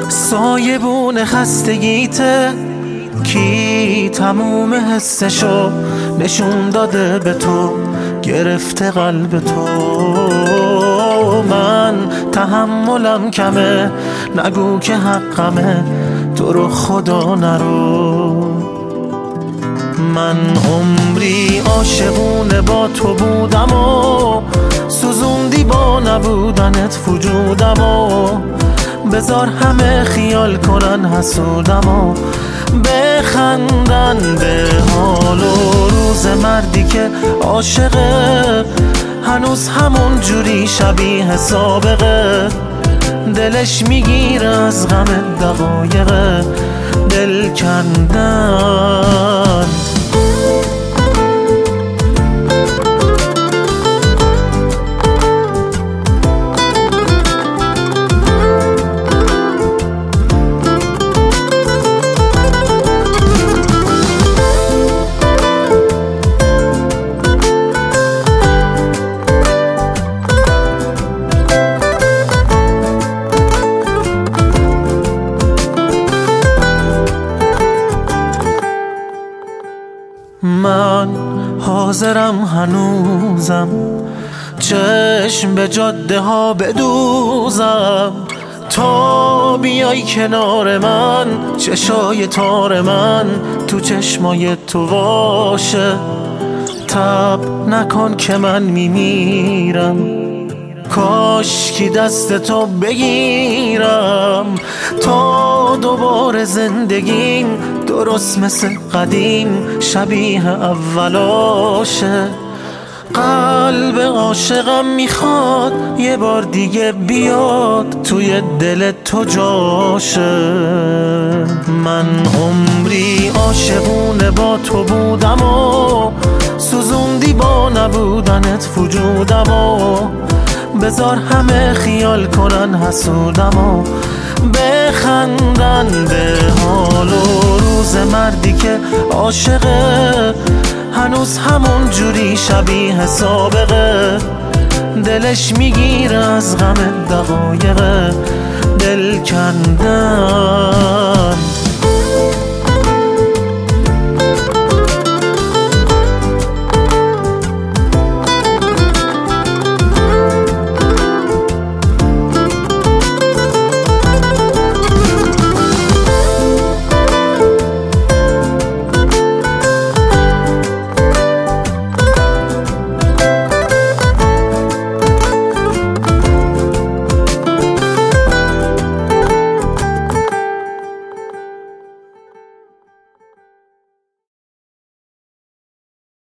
سایبون خستگیته، کی تموم حسشو نشون داده به تو، گرفته قلب تو. من تحملم کمه، نگو که حقمه، تو رو خدا نرو. من عمری عاشقونه با تو بودم و سوزوندی با نبودنت وجودم و بذار همه خیال کنن حسودم و بخندن به حال و روز مردی که عاشقه، هنوز همون جوری شبیه سابقه. دلش میگیره از غم دقایق دل کندن. من حاضرم هنوزم چشم به جاده ها بدوزم، تا بیای کنار من، چشای تار من تو چشمای تو باشه. تب نکن که من میمیرم، کاش کی دست تو بگیرم تا دوباره زندگیم درست مثل قدیم شبیه اولاشه. قلب عاشقم میخواد یه بار دیگه بیاد توی دل تو جاشه. من عمری عاشقونه با تو بودم و سوزوندی با نبودنت وجودم و بذار همه خیال کنن حسودم و بخندن به حال و روز مردی که عاشقه، هنوز همون جوری شبیه سابقه. دلش میگیره از غم دقایق دل کندن.